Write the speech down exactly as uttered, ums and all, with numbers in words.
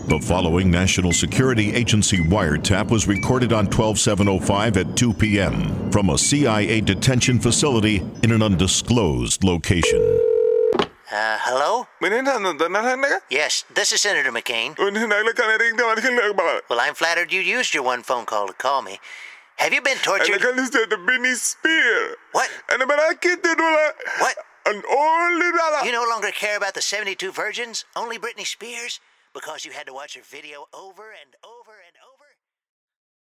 The following National Security Agency wiretap was recorded on twelve seven oh five at two p.m. from a C I A detention facility in an undisclosed location. Uh, hello? Yes, this is Senator McCain. Well, I'm flattered you used your one phone call to call me. Have you been tortured? What? What? You no longer care about the seventy-two virgins? Only Britney Spears? Because you had to watch her video over and over?